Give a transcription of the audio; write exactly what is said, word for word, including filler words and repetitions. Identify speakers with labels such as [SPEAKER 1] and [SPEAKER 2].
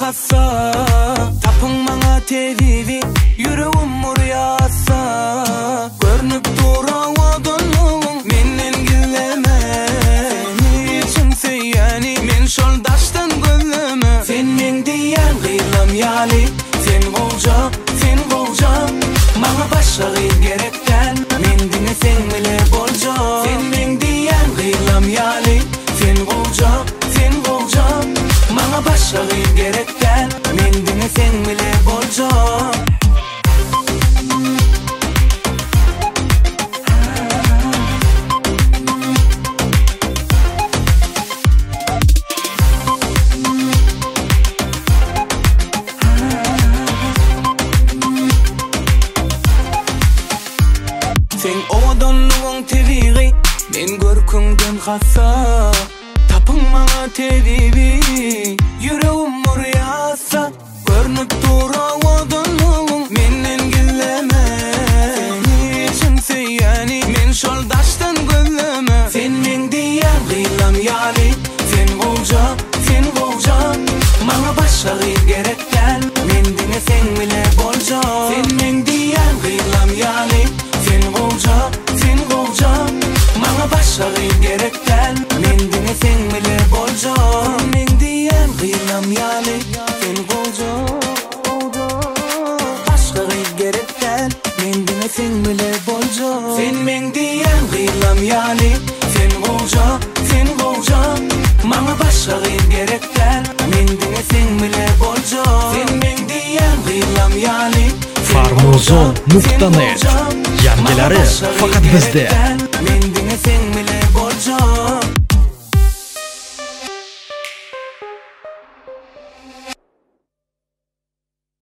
[SPEAKER 1] hassa. Tapın bana tevivi, yüreğim muriyasa. Görünüp dura odunluğun, menden gilleme. Seni için seyani, men şol daştan gözleme. Sen men diyen gıylam yali, sen golca, sen golca. Bana başka gıyl gerekten, men dine sen bile bolca. Sen men diyen gıylam yali, sen golca, sen golca. Bana başka gıyl gerekten, men dine sen bile bolca. Sen odunluğun teviri, men görküngden hassa. Tapın bana tevivi, yüreğim muriyasa. Görünüp dura odunluğun, menden gilleme. Seni için seyani, men şol daştan gözleme. Sen men diyen gıylam yali, sen golca, sen golca. Bana başka gıyl gerekten, men dine sen bile bolca. Sen men diyen gıylam yali, sen golca, sen golca. Bana başka gıyl gerekten, men dine sen bile bolca. Sen men diyen gıylam yali, sen golca, başka gıyl gerekten, men dine sen bile bolca. Sen men diyen gıylam yali, sen golca, sen golca. Bana başka gıyl gerekten, men dine sen bile bolca. Sen men diyen gıylam yali,
[SPEAKER 2] farmozon nuqta net. Yangilari faqat bizda.